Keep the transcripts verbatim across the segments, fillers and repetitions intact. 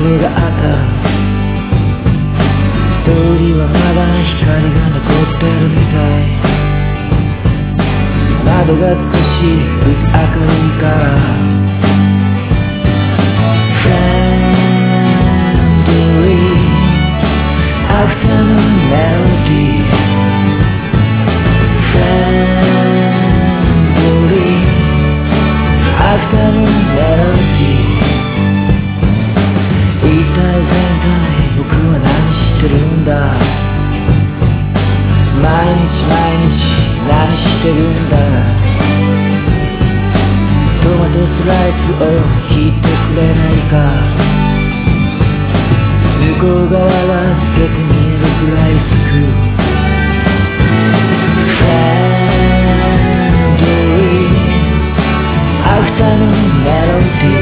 れがあった。通りはまだ光が残ってるみたい。窓が少し薄明るいから Friendly afternoon melody Friendly afternoon melody 一体全体僕は何してるんだ。毎日毎日何してるんだ。トマトスライスを切ってくれないか。向こう側が透けて見えるくらい薄く Friendly afternoon melody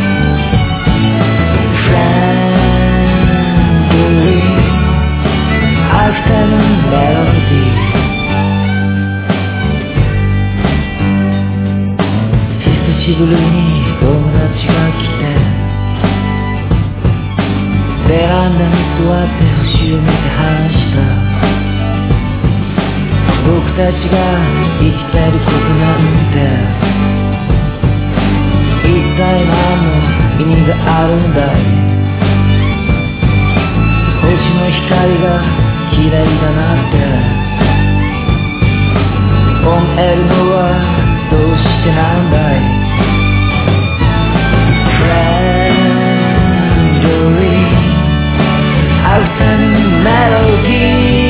Friendly afternoon melody 久しぶりに友達が来てベランダに座って星を見て話した。僕たちが生きてることなんて一体何の意味があるんだい。星の光が綺麗だなって思えるのはどうしてなんだい。Friendly afternoon melody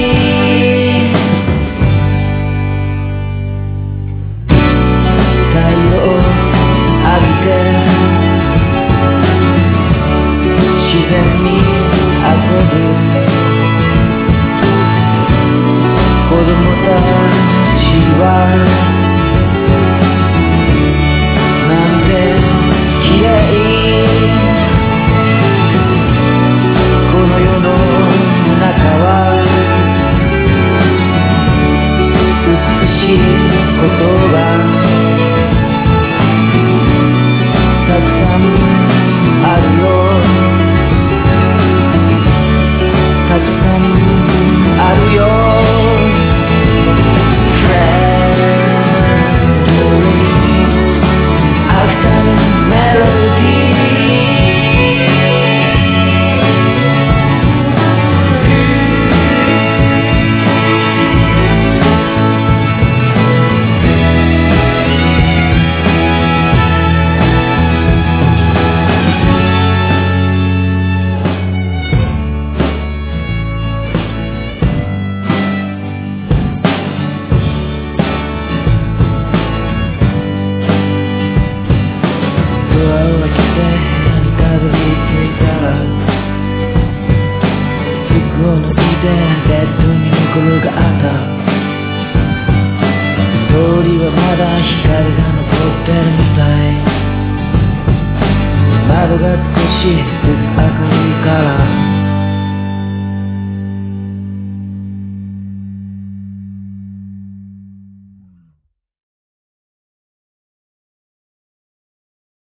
太陽浴びて自然に遊ぶ子供たちはなんて綺麗。この世の中は美しいことがたくさんあるよ。たくさんあるよ。ベッドに寝転がった。通りはまだ光が残ってるみたい。窓が少し薄明るいから